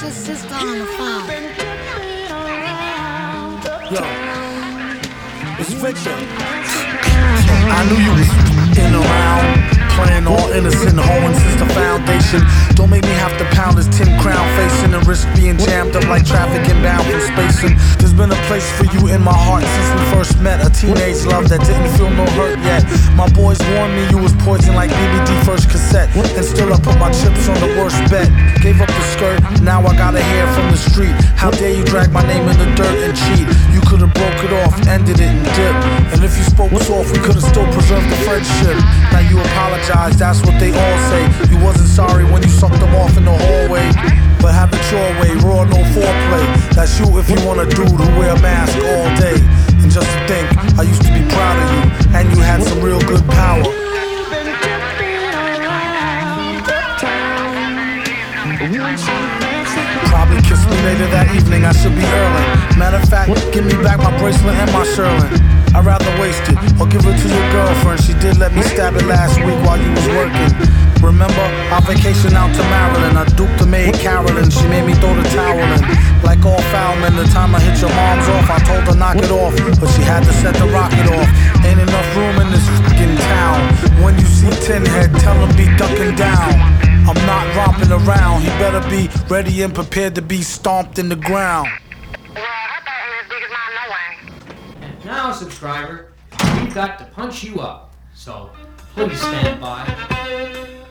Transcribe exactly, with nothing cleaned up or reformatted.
your sister on the phone. Yo, it's Victor. I knew you was in around, playing all innocent, hoeing since the foundation. Don't make me have to pound this tin crown facing and risk being jammed up like traffic inbound from spacing. There's been a place for you in my heart since we first met. A teenage love that didn't feel no hurt yet. My boys warned me you was poison like B B D first cassette. And still I put my chips on the worst bet. Gave up the skirt, now I gotta hear from the street. How dare you drag my name in the dirt and cheat? You could've broke it off, ended it and dipped. And if you spoke soft, we could've still preserved the friendship. Now you apologize, that's what they all say. You wasn't sorry when you sucked them off in the hallway, but have it your way, raw, no foreplay. That's you if you want a dude who wear a mask all day. And just to think, I used to be proud of you, and you had some real good power. Probably kiss me later that evening, I should be early. Matter of fact, give me back my bracelet and my Sherlin. I'd rather waste it, or give it to your girlfriend. She did let me stab it last week while you was working. Remember, our vacation out to Maryland, I duped the maid Carolyn, she made me throw the towel in. Like all foul men, the time I hit your mom's off, I told her knock it off, but she had to set the rocket off. Ain't enough room in this fucking town. When you see Tin Head, tell him be ducking down. I'm not romping around, he better be ready and prepared to be stomped in the ground. And now, subscriber, we've got to punch you up, so please stand by.